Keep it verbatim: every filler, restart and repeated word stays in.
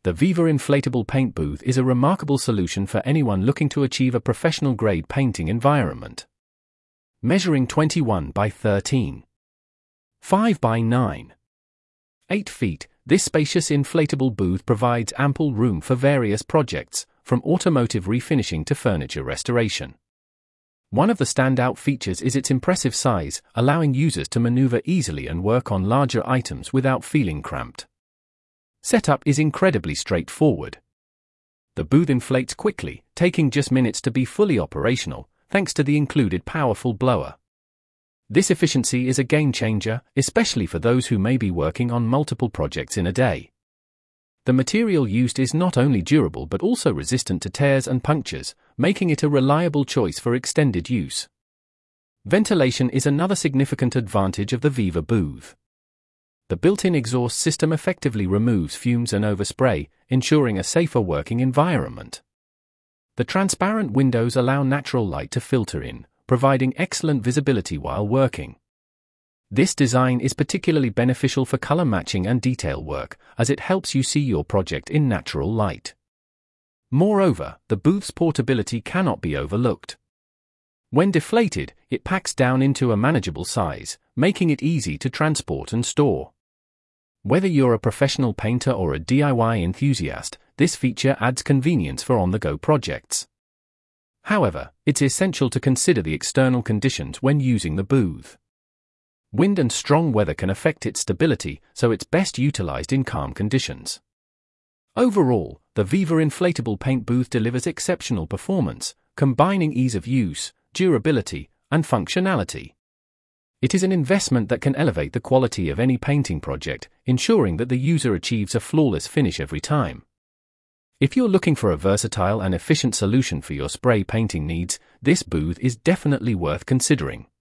The Viva Inflatable Paint Booth is a remarkable solution for anyone looking to achieve a professional-grade painting environment. Measuring twenty-one by thirteen, five by nine, eight feet, this spacious inflatable booth provides ample room for various projects, from automotive refinishing to furniture restoration. One of the standout features is its impressive size, allowing users to maneuver easily and work on larger items without feeling cramped. Setup is incredibly straightforward. The booth inflates quickly, taking just minutes to be fully operational, thanks to the included powerful blower. This efficiency is a game-changer, especially for those who may be working on multiple projects in a day. The material used is not only durable but also resistant to tears and punctures, making it a reliable choice for extended use. Ventilation is another significant advantage of the Viva booth. The built-in exhaust system effectively removes fumes and overspray, ensuring a safer working environment. The transparent windows allow natural light to filter in, providing excellent visibility while working. This design is particularly beneficial for color matching and detail work, as it helps you see your project in natural light. Moreover, the booth's portability cannot be overlooked. When deflated, it packs down into a manageable size, making it easy to transport and store. Whether you're a professional painter or a D I Y enthusiast, this feature adds convenience for on-the-go projects. However, it's essential to consider the external conditions when using the booth. Wind and strong weather can affect its stability, so it's best utilized in calm conditions. Overall, the Viva Inflatable Paint Booth delivers exceptional performance, combining ease of use, durability, and functionality. It is an investment that can elevate the quality of any painting project, ensuring that the user achieves a flawless finish every time. If you're looking for a versatile and efficient solution for your spray painting needs, this booth is definitely worth considering.